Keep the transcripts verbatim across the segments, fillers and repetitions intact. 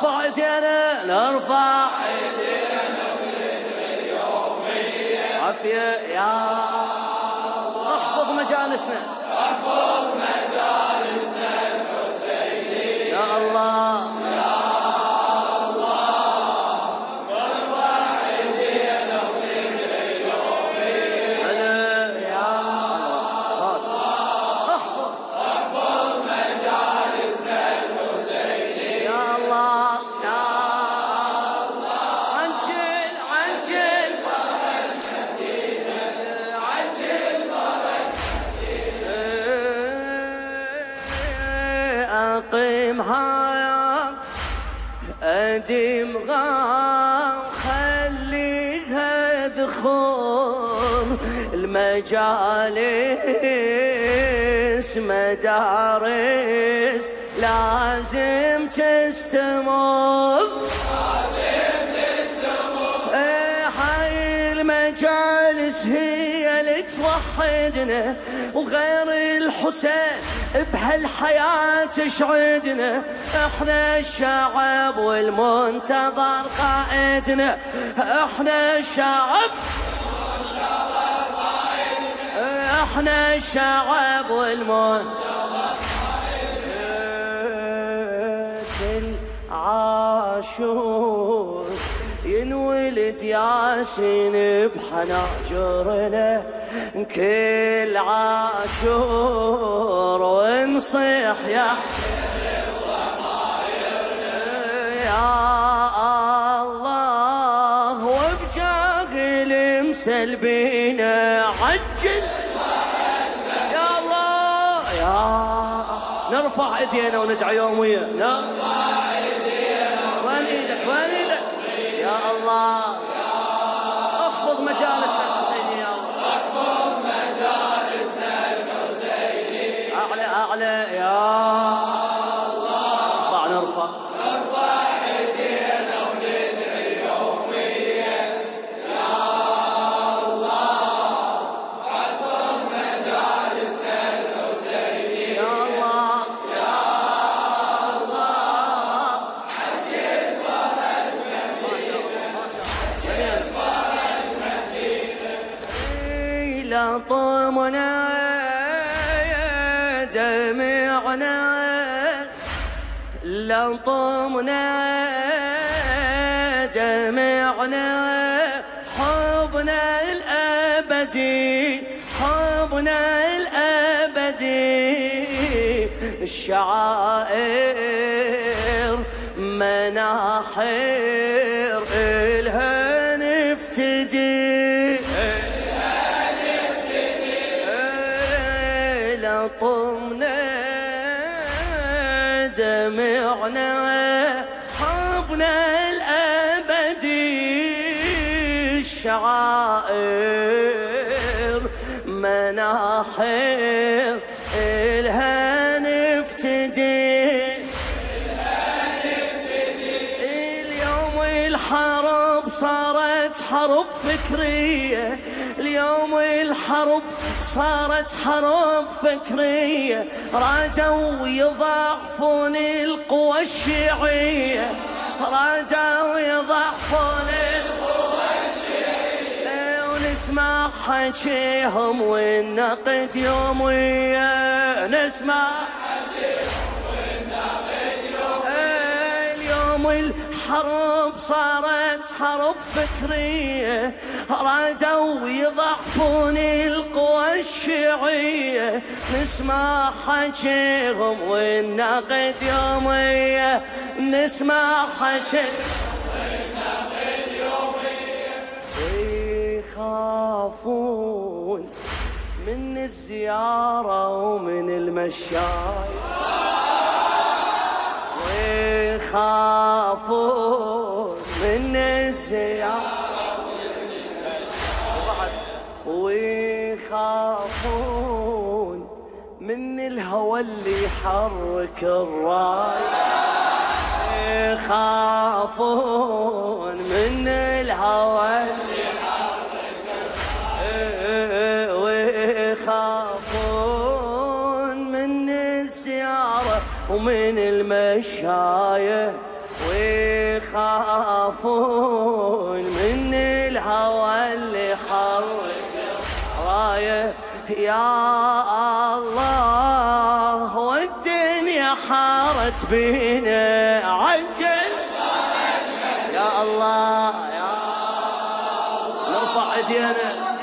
نرفع ايدينا نرفع ايدينا عافية يا الله. احفظ مجالسنا احفظ مجالسنا الحسينية يا الله يا الله. نرفع ايدينا وندعي يوميا هلا يا الله. احفظ احفظ مجالسنا الحسينية يا الله يا الله. عنجل عنجل أقيمها أديم غام خليها ذخور المجالس مدارس لازم تستمر لازم تستمر. هاي المجالس هي اللي توحدنا وغير الحسين بهالحياة تشعدنا. احنا الشعب والمنتظر قائدنا احنا الشعب احنا الشعب والمنتظر قائدنا. العاشور ينولد ياسين بحناجرنا كل عاشور ونصيح يا حسين ضمايرنا يا الله. وبجاهل مسلبينا عجل يا الله يا. نرفع ايدينا وندعي يوميا نرفع ايدينا وين ايدك وين ايدك يا الله. اخفض مجالسنا الحسينية يا الله اخفض مجالسنا الحسينية اعلى اعلى يا الله. نرفع نرفع نرفع ايدينا وندعي يوميا يا الله. اخفض مجالسنا الحسينية يا الله يا الله. عجل فرج مهدينا لا طمنا دمعنا لا طمنا دمعنا حبنا الأبدي حبنا الأبدي. الشعائر مناحر إلها نفتدي لطمنا دمعنا حبنا الأبدي. الشعائر مناحر إلها نفتدي اليوم. الحرب صارت حرب فكرية اليوم الحرب صارت حرب فكرية. رادوا يضعفون القوى الشيعية رادوا يضعفون القوى الشيعية. ونسمع حكيهم والنقد يوميا نسمع حكيهم والنقد يوميا. اليوم الحرب صارت حرب فكرية رادوا يضعفون القوى الشيعية. نسمع حكيهم والنقد يوميا نسمع حكيهم والنقد يوميا. ويخافون من الزيارة ومن المشاية ويخافون من الزيارة ويخافون من الهوى اللي يحرك الراية يخافون من الهوى اللي يحرك الراية ويخافون من الزيارة ومن المشاية ويخافون من الهوى اللي حرك رايه يا الله، والدنيا حارت بينا عجل يا الله يا الله. نرفع ايدينا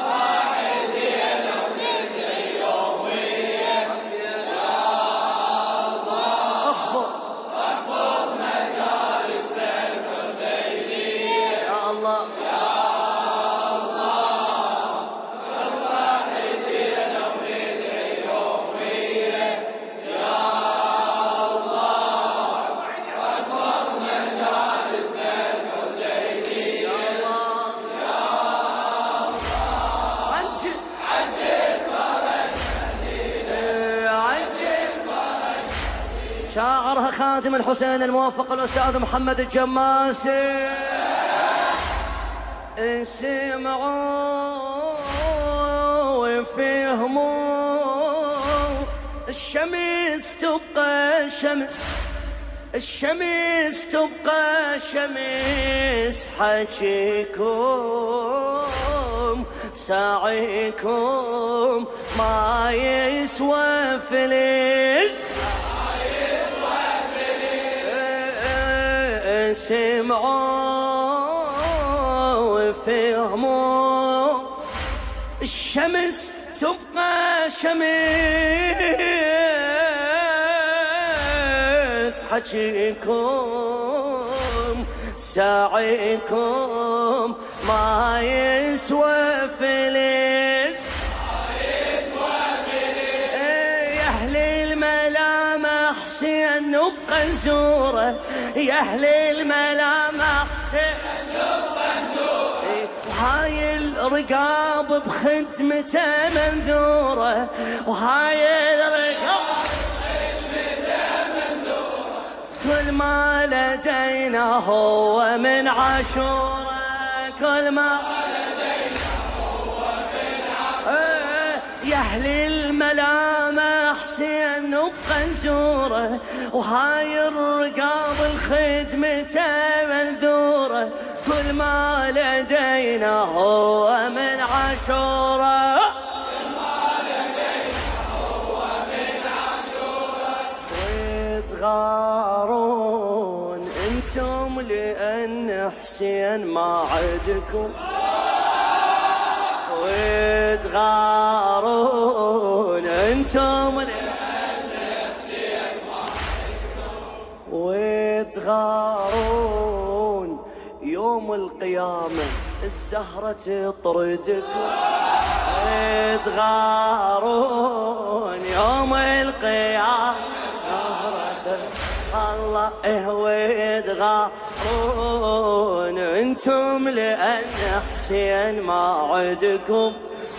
شاعرها خاتم الحسين الموفق الأستاذ محمد الجماسي. سمعوا وفهموا الشمس تبقى شمس، الشمس تبقى شمس، حكيكم سعيكم ما يسوى فلس. سمعوا وفهموا الشمس تبقى شمس، حكيكم سعيكم ما يسوى فلس. يا أهل الملامح حسين نبقى نزوره، يا أهل الملامح حسين نبقى نزوره، وهاي الرقاب بخدمته منذوره، وهاي الرقاب بخدمته منذوره، كل ما لدينا هو من عاشوره، كل ما لدينا هو من عاشوره. يا أهل الملامح حسين نبقى نزوره، وهاي الرقاب الخدمته منذوره، كل ما لدينا هو من عاشوره، كل ما لدينا هو من عاشوره. وتغارون انتم لأن حسين ما عدكم، وتغارون انتم لأن حسين ما عدكم، وتغارون يوم القيامة الزهرة تطردكم، وتغارون يوم القيامة الزهرة الله وتغارون انتم لأن حسين ما عدكم،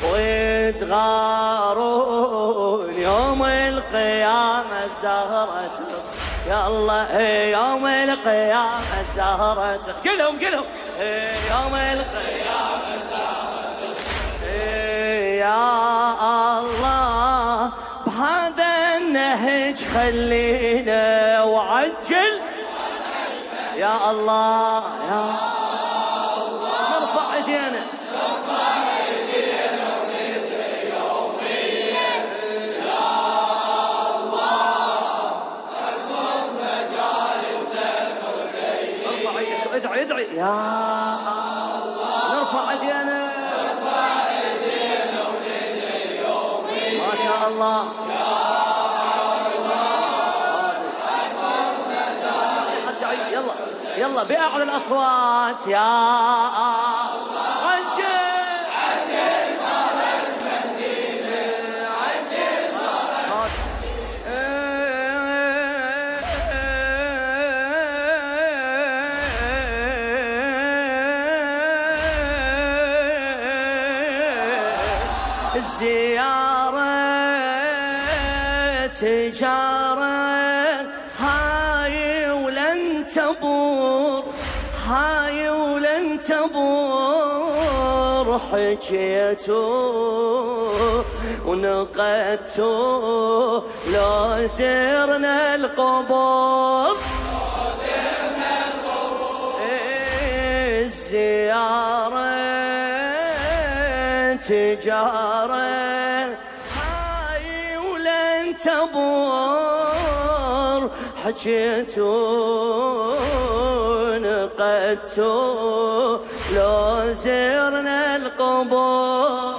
وتغارون يوم القيامة الزهرة يا الله يوم القيامة الزهرة. قلهم قلهم يوم القيامة الزهرة يا الله. بهذا النهج خلينا وعجل يا الله يا الله. نرفع ايدينا نرفع ايدينا وندعي يوميا يا الله. اكبر مجالسنا الحسينية. ارفع ايدك ادعي ادعي يا الله. نرفع ايدينا نرفع ايدينا وندعي يوميا ما شاء الله. يلا بأعلى الأصوات يا الله. عجل عجل فرج المدينة عجل فرج الزيارة تجارة هاي ولن تبور، هاي ولن تبور. حجيتو ونقدتو لو زرنا القبور، لو زرنا الزيارة تجارة هاي ولن تبور حجيتون قدتو لو زرنا القبور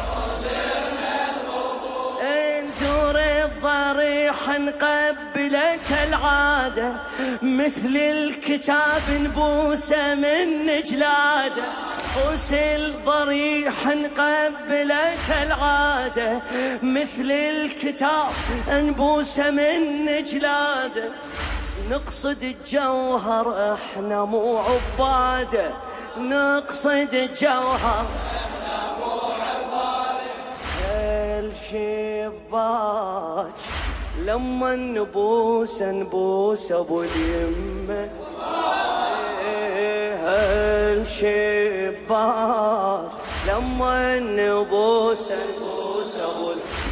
انزور الضريح نقبلك العادة مثل الكتاب نبوسه من جلاده بوس الضريح نقبلك العادة مثل الكتاب نبوسه من جلاده نقصد الجوهر احنا مو عباده نقصد الجوهر احنا مو عباده الشباك لما نبوس نبوس ابو اليمه الشباك لما نبوس نبوس ابو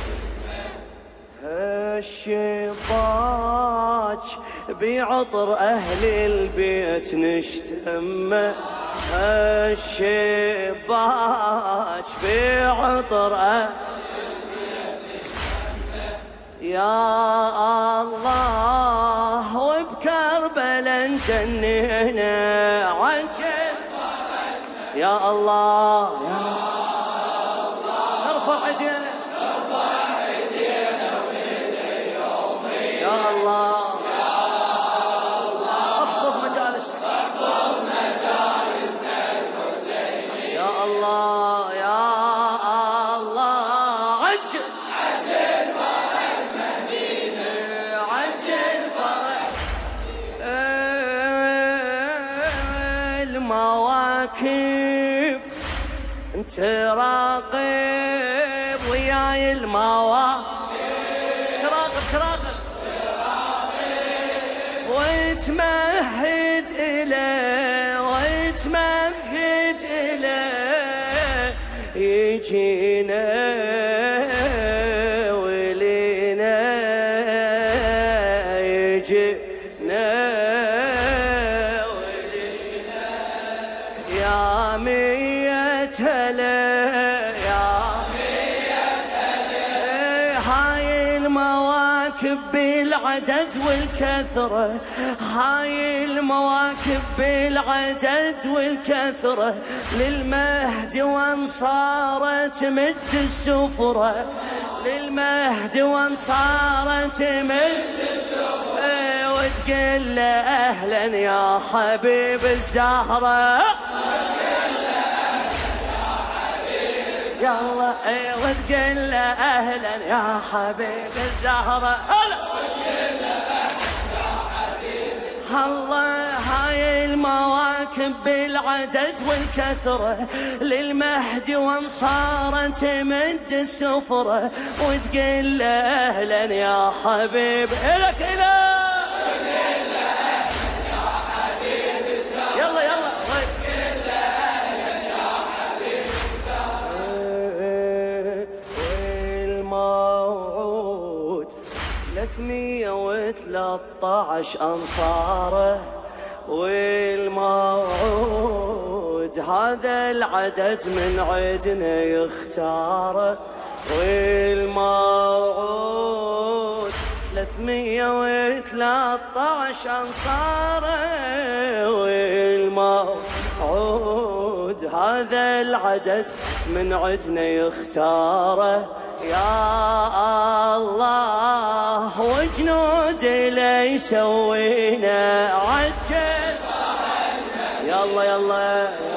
الشباك بعطر اهل البيت نشتمه الشباك بعطر اهل يا الله وبكربلاء نجنينا عجل يا الله يا الله نرفع ايدينا نرفع ايدينا وندعي يومين يا الله يا الله افضل مجالسنا افضل مجالسنا الحسيني يا الله يا الله عجل عجل فرح المدينة عجل فرح المواكب انت راقب وياي المواكب تراقب تراقب وتمهد إليه وتمهد إليه يجينا ولينا يجينا ولينا يا مية هلا يا مية هلا هاي المواكب بالعدد والكثرة هاي المواكب بالعدد والكثرة للمهد وانصاره تمد السفرة للمهد وانصاره تمد السفرة وتقول له أهلا يا حبيب الزهرة يلا ايه وتقول له اهلا يا حبيب الزهرة الله هاي المواكب بالعدد والكثرة للمهد وانصاره تمد السفرة وتقول له اهلا يا حبيب الك الك يلا يلا ثلاثمية وثلاثة عشر أنصاره والموعود هذا العدد من عدنا يختاره والموعود ثلاثمية وثلاثة عشر أنصاره والموعود هذا العدد من عدنا يختاره يا الله وجنود اللي يسوينا عجل يلا يلا